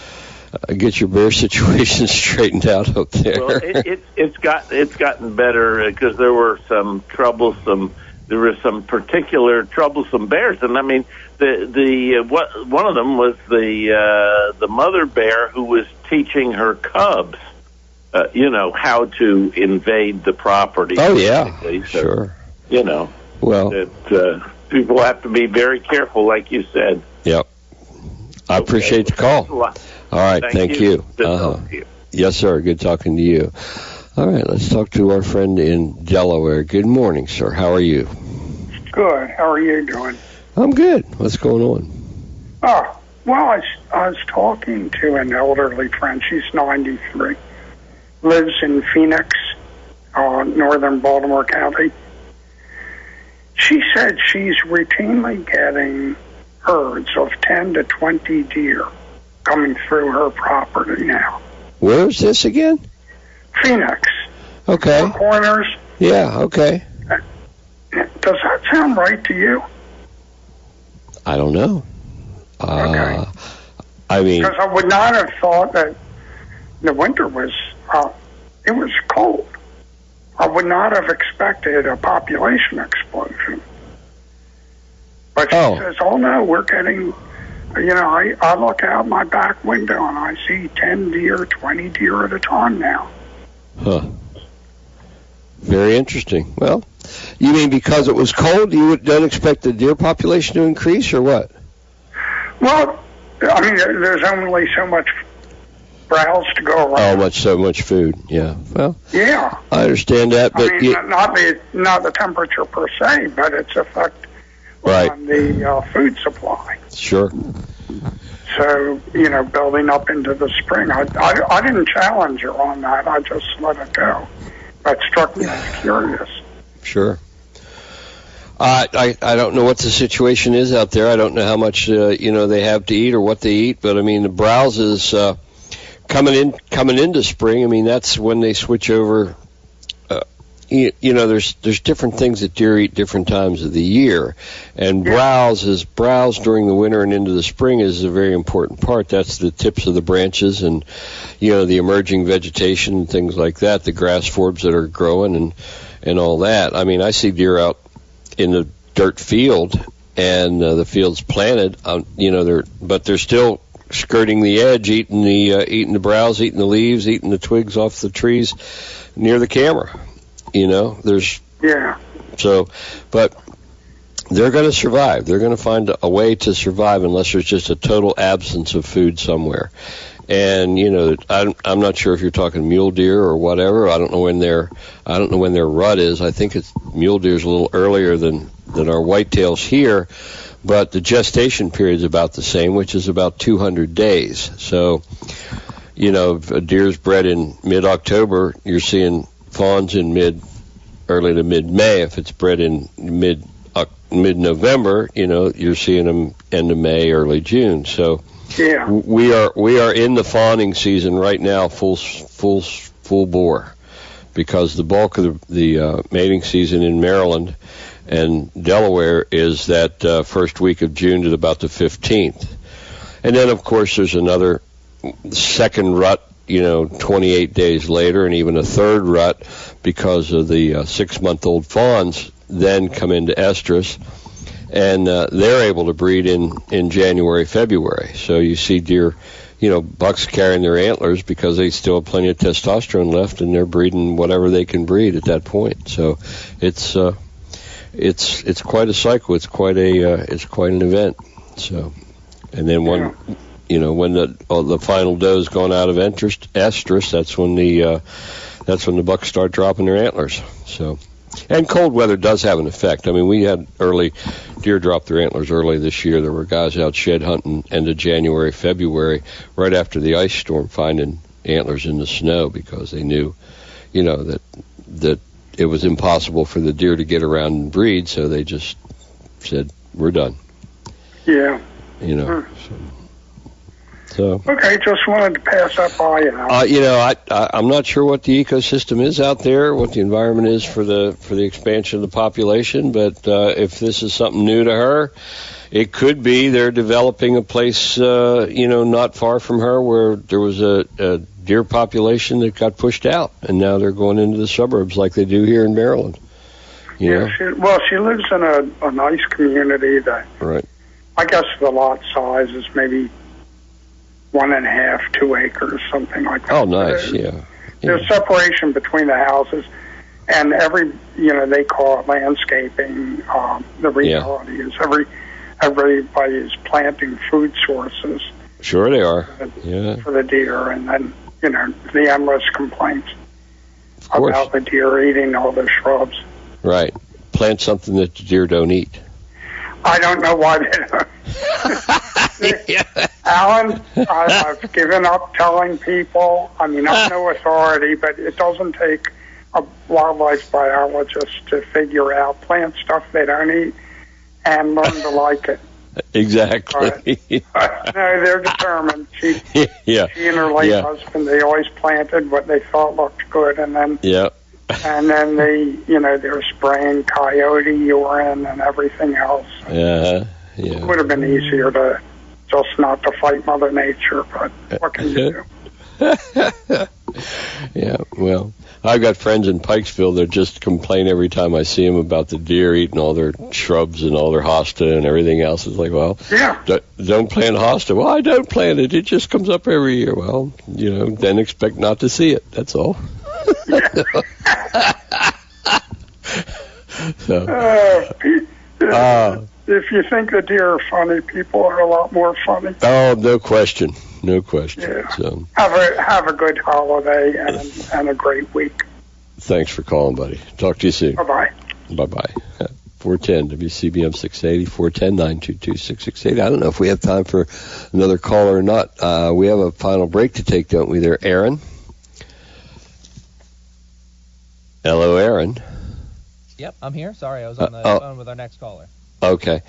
uh, get your bear situation straightened out up there. Well, it, it, it's got it's gotten better because there were some troublesome. There were some particular troublesome bears, and I mean, the the uh, what one of them was the uh, the mother bear who was teaching her cubs, uh, you know, how to invade the property. Oh yeah, so, sure. You know, well, that uh, people have to be very careful, like you said. Yep. I Okay. appreciate the call. All right, thank, thank you. you. Good Uh-huh. talking to you. Yes, sir. Good talking to you. All right, let's talk to our friend in Delaware. Good morning, sir. How are you? Good. How are you doing? I'm good. What's going on? Oh, well, I, was- I was talking to an elderly friend. She's ninety-three. Lives in Phoenix, uh, northern Baltimore County. She said she's routinely getting herds of ten to twenty deer coming through her property now. Where is this again? Phoenix. Okay. Four Corners. Yeah, okay. Does that sound right to you? I don't know. Uh, Okay. I mean, Because I would not have thought that the winter was, uh, it was cold. I would not have expected a population explosion. But she Oh. says, oh no, we're getting, you know, I, I look out my back window and I see ten deer, twenty deer at a time now. huh. Very interesting. Well, you mean because it was cold, you would- don't expect the deer population to increase, or what? Well, I mean, there- there's only so much browse to go Oh, around. much so much food. Yeah. Well, Yeah. I understand that, I but mean, you, not the not the temperature per se, but its effect right, on the uh, food supply. sure. So, you know, building up into the spring. I, I, I didn't challenge her on that. I just let it go. That struck me as curious. Sure. Uh, I I don't know what the situation is out there. I don't know how much uh, you know they have to eat or what they eat, but I mean the browses uh, coming in coming into spring. I mean that's when they switch over. Uh, you, you know, there's there's different things that deer eat different times of the year, and browse is browse during the winter and into the spring is a very important part. That's the tips of the branches and you know the emerging vegetation and things like that, the grass forbs that are growing and and all that. I mean, I see deer out in the dirt field and uh, the field's planted, um, you know, they're but they're still skirting the edge, eating the uh, eating the browse, eating the leaves, eating the twigs off the trees near the camera. You know, there's Yeah. so, but they're going to survive. They're going to find a way to survive unless there's just a total absence of food somewhere. And you know, I'm, I'm not sure if you're talking mule deer or whatever. I don't know when their I don't know when their rut is. I think it's mule deer's a little earlier than than our whitetails here, but the gestation period is about the same, which is about two hundred days. So, you know, if a deer's bred in mid-October, you're seeing fawns in mid, early to mid-May. If it's bred in mid uh, mid-November, you know, you're seeing them end of May, early June. So. Yeah. We are we are in the fawning season right now, full full full bore, because the bulk of the, the uh, mating season in Maryland and Delaware is that uh, first week of June to about the fifteenth, and then of course there's another second rut, you know, twenty-eight days later, and even a third rut because of the uh, six-month-old fawns then come into estrus. And uh, they're able to breed in, in January, February. So you see deer, you know, bucks carrying their antlers because they still have plenty of testosterone left, and they're breeding whatever they can breed at that point. So it's uh, it's it's quite a cycle. It's quite a uh, it's quite an event. So, and then when Yeah. you know when the oh, the final doe's gone out of estrus, estrus that's when the uh, that's when the bucks start dropping their antlers. So. And cold weather does have an effect. I mean, we had early deer drop their antlers early this year. There were guys out shed hunting end of January, February, right after the ice storm, finding antlers in the snow because they knew, you know, that that it was impossible for the deer to get around and breed. So they just said, "We're done." Yeah. You know. Hmm. So. So Okay, just wanted to pass that by you. uh, you know, I, I I'm not sure what the ecosystem is out there, what the environment is for the for the expansion of the population, but uh, if this is something new to her, it could be they're developing a place, uh, you know, not far from her where there was a, a deer population that got pushed out, and now they're going into the suburbs like they do here in Maryland. You yeah, know? she, well, she lives in a, a nice community that Right. I guess the lot size is maybe one and a half, two acres, something like that. Oh, nice, There's, yeah. there's yeah. separation between the houses, and every, you know, they call it landscaping. Um, the reality is every everybody is planting food sources Sure they are. for the, Yeah. for the deer, and then, you know, the endless complaints Of course. about the deer eating all the shrubs. Right. Plant something that the deer don't eat. I don't know why they don't. Alan, I, I've given up telling people. I mean, I'm no authority, but it doesn't take a wildlife biologist to figure out plant stuff they don't eat and learn to like it. Exactly. No, they're determined. She, yeah. she and her late Yeah. husband, they always planted what they thought looked good, and then Yeah. and then they, you know, they're spraying coyote urine and everything else. Uh, It yeah. would have been easier to just not to fight Mother Nature, but what can you do? Yeah, well, I've got friends in Pikesville that just complain every time I see them about the deer eating all their shrubs and all their hosta and everything else. It's like, well, Yeah. d- don't plant hosta. Well, I don't plant it. It just comes up every year. Well, you know, then expect not to see it. That's all. So, Uh, pe- uh, if you think the deer are funny, people are a lot more funny. oh, no question. No question. Yeah. So, Have a have a good holiday and and a great week. thanks for calling, buddy. Talk to you soon. Bye bye. Bye-bye. four ten W C B M six eighty, four one zero, nine two two, six six eight. I don't know if we have time for another caller or not. Uh, we have a final break to take, don't we, there, Aaron? Hello, Aaron. Yep, I'm here. Sorry, I was on the Uh, oh. phone with our next caller. Okay.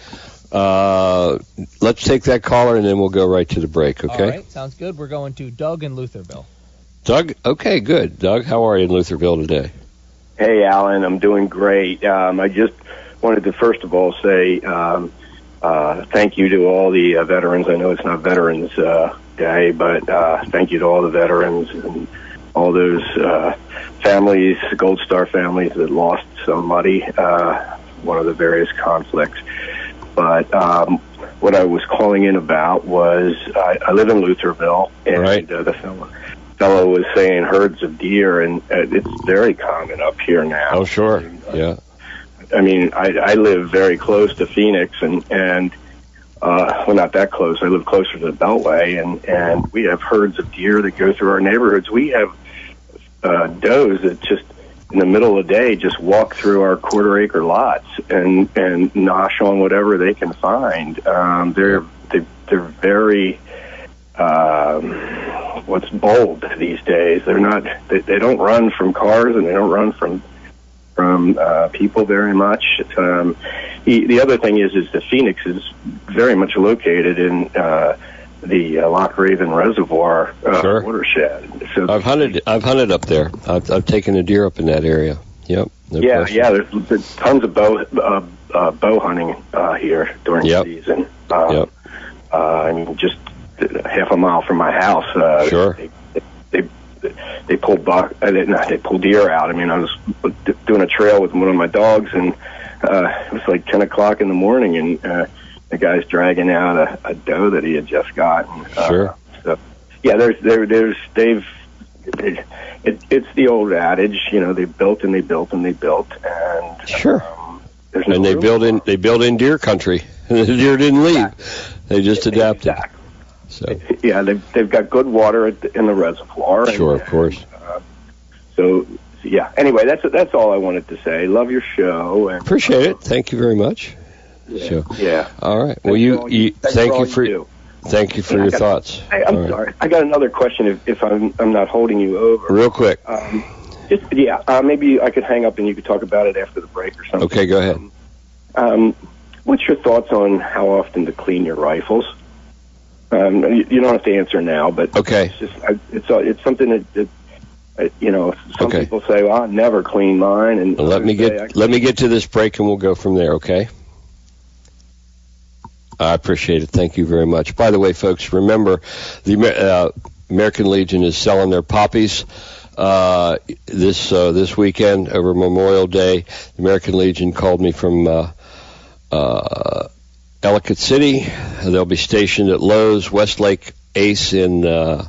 Uh, let's take that caller, and then we'll go right to the break, okay? All right, sounds good. We're going to Doug in Lutherville. Doug? Okay, good. Doug, how are you in Lutherville today? Hey, Alan, I'm doing great. Um, I just wanted to first of all say um, uh, thank you to all the uh, veterans. I know it's not Veterans uh, Day, but uh, thank you to all the veterans and all those uh, families, Gold Star families that lost somebody, uh, one of the various conflicts. But um, what I was calling in about was I, I live in Lutherville, and Right. uh, the fellow, fellow was saying herds of deer, and uh, it's very common up here now. Oh, sure. Yeah. I mean, I, I live very close to Phoenix, and and uh, well, not that close. I live closer to the Beltway, and and we have herds of deer that go through our neighborhoods. We have uh, does that just in the middle of the day just walk through our quarter acre lots and and nosh on whatever they can find. Um, they're they, they're very um, what's bold these days. They're not. They, they don't run from cars, and they don't run from. from uh, people very much. Um, the, the other thing is, is that Phoenix is very much located in uh, the uh, Loch Raven Reservoir uh, Sure. watershed. So I've hunted. I've hunted up there. I've, I've taken a deer up in that area. Yep. No yeah, question. yeah. There's, there's tons of bow uh, uh, bow hunting uh, here during Yep. the season. Uh, Yep. uh, I mean, just half a mile from my house. Uh, Sure. They, they, they pulled buck. Uh, they, no, they pulled deer out. I mean, I was d- doing a trail with one of my dogs, and uh, it was like ten o'clock in the morning, and uh, the guy's dragging out a, a doe that he had just gotten. Uh, Sure. So, yeah, there's there there's they've it, it, it's the old adage, you know, they built and they built and they built, and Sure. um, there's no And they room built in. for They built in deer country. The deer didn't leave. They just it. adapted. Exactly. So Yeah, they've they've got good water at the, in the reservoir. and- sure, of course. Uh, so yeah. Anyway, that's that's all I wanted to say. Love your show. And, Appreciate it. Thank you very much. Yeah. So, yeah. all right. Thanks Well, for you, all you thanks thank all you for do. thank you for I your got- thoughts. Hey, I'm All right. sorry. I got another question. If, if I'm I'm not holding you over. Real quick. Um, just yeah. Uh, maybe I could hang up and you could talk about it after the break or something. Okay, go ahead. Um, what's your thoughts on how often to clean your rifles? Um, you, you don't have to answer now, but okay. it's just I, it's uh, it's something that, that uh, you know. Some okay. people say, "Well, I never clean mine," and well, let me get I, let me get to this break, and we'll go from there. Okay. I appreciate it. Thank you very much. By the way, folks, remember the uh, American Legion is selling their poppies uh, this uh, this weekend over Memorial Day. The American Legion called me from uh, uh, Ellicott City. They'll be stationed at Lowe's, Westlake Ace in uh,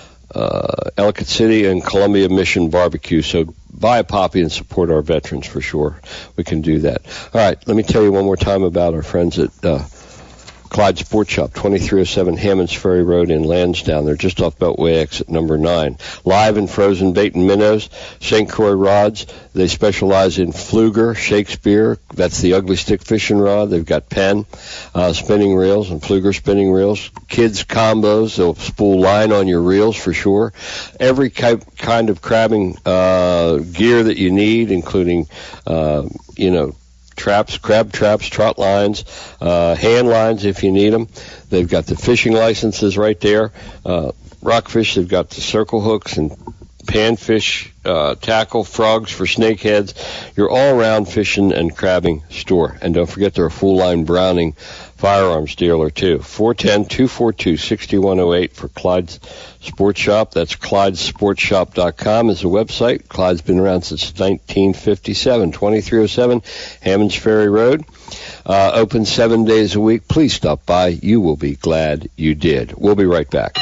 uh, Ellicott City, and Columbia Mission Barbecue. So buy a poppy and support our veterans for sure. We can do that. All right, let me tell you one more time about our friends at uh, Clyde Sports Shop, twenty-three oh seven Hammonds Ferry Road in Lansdowne. They're just off Beltway exit number nine. Live and frozen bait and minnows, Saint Croix rods. They specialize in Fluger, Shakespeare. That's the ugly stick fishing rod. They've got Penn, uh, spinning reels and Fluger spinning reels. Kids combos. They'll spool line on your reels for sure. Every kind of crabbing uh, gear that you need, including, uh, you know, traps, crab traps, trot lines, uh, hand lines if you need them. They've got the fishing licenses right there. Uh, rockfish, they've got the circle hooks and panfish, uh, tackle, frogs for snakeheads. Your all-around fishing and crabbing store. And don't forget they're a full-line Browning firearms dealer, too. four one zero, two four two, six one zero eight for Clyde's Sports Shop. That's Clyde Sports Shop dot com is the website. Clyde's been around since nineteen fifty-seven, twenty-three oh seven Hammonds Ferry Road. Uh, open seven days a week. Please stop by. You will be glad you did. We'll be right back.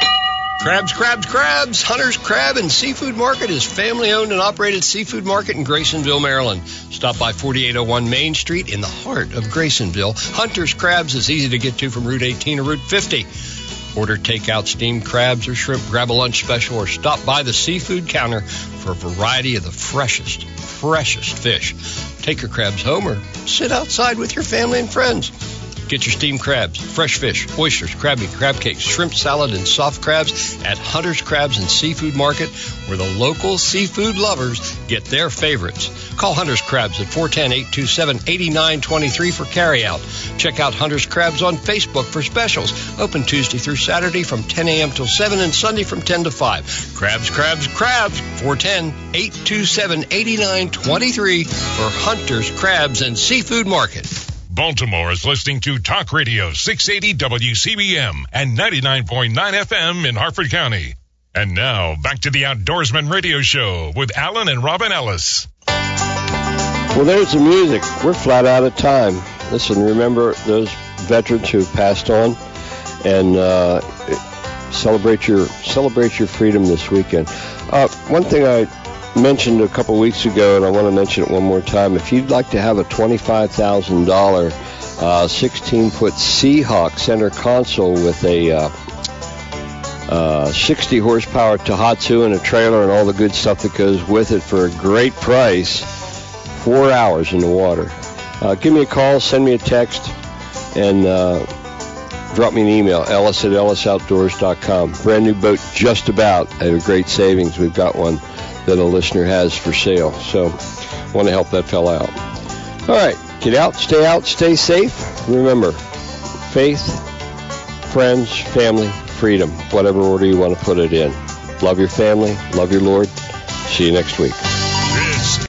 Crabs, crabs, crabs. Hunter's Crab and Seafood Market is family-owned and operated seafood market in Graysonville, Maryland. Stop by forty-eight oh one Main Street in the heart of Graysonville. Hunter's Crabs is easy to get to from Route eighteen or Route fifty. Order takeout steamed crabs or shrimp, grab a lunch special, or stop by the seafood counter for a variety of the freshest, freshest fish. Take your crabs home or sit outside with your family and friends. Get your steamed crabs, fresh fish, oysters, crab meat, crab cakes, shrimp salad, and soft crabs at Hunter's Crabs and Seafood Market, where the local seafood lovers get their favorites. Call Hunter's Crabs at four one zero, eight two seven, eight nine two three for carryout. Check out Hunter's Crabs on Facebook for specials. Open Tuesday through Saturday from ten a.m. till seven and Sunday from ten to five. Crabs, crabs, crabs. four one zero, eight two seven, eight nine two three for Hunter's Crabs and Seafood Market. Baltimore is listening to Talk Radio six eighty W C B M and ninety-nine point nine F M in Harford County. And now, back to the Outdoorsman Radio Show with Alan and Robin Ellis. Well, there's the music. We're flat out of time. Listen, remember those veterans who have passed on, and uh, celebrate your celebrate your freedom this weekend. Uh, one thing I mentioned a couple weeks ago, and I want to mention it one more time. If you'd like to have a twenty-five thousand dollars uh, sixteen-foot Seahawk center console with a uh, uh, sixty horsepower Tohatsu and a trailer and all the good stuff that goes with it for a great price, four hours in the water, uh, give me a call, send me a text, and uh, drop me an email, ellis at ellis outdoors dot com. Brand new boat just about at a great savings. We've got one that a listener has for sale. So I want to help that fella out. All right, get out, stay out, stay safe. Remember, faith, friends, family, freedom, whatever order you want to put it in. Love your family, love your Lord. See you next week.